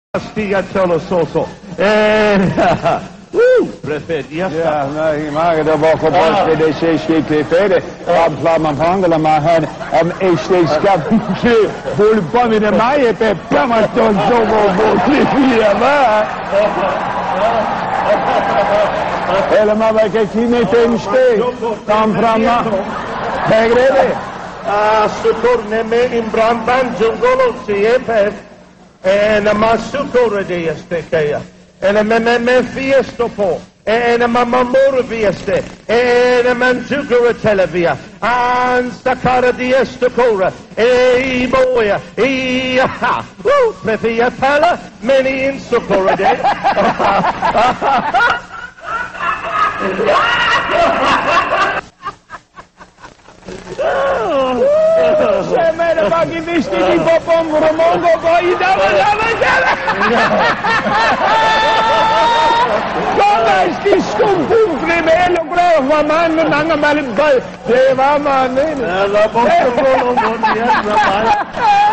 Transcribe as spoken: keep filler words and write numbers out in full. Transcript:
Stiga solo soso. Eh, uh, preferia Ja, nou, maar dat was op ons bij de zesde prefere. Op Vlaam Hangela, maar hij om eerste schap voor pan in de maaien per pamaton zo voor Bolivia, maar. Helemaal bij kijk hier met hem steen. Dan Brahma. Kijk reden. Ah, socorne me in Brahman jungolo siempre. En a masukore de este kaya. En a me me me fiesto po. En a mamamoro vieste. En a manjugora televia. An sakara di estocora. Ei boya. Ei ha. Woo! Prefia pala. Many in socorre de. Zeg mij de bakkie wist die die popom voor een mongo voor je dan maar dan maar Kom eens die schoenpoen primero creo van man dan maar bij de van man nee. La boca con los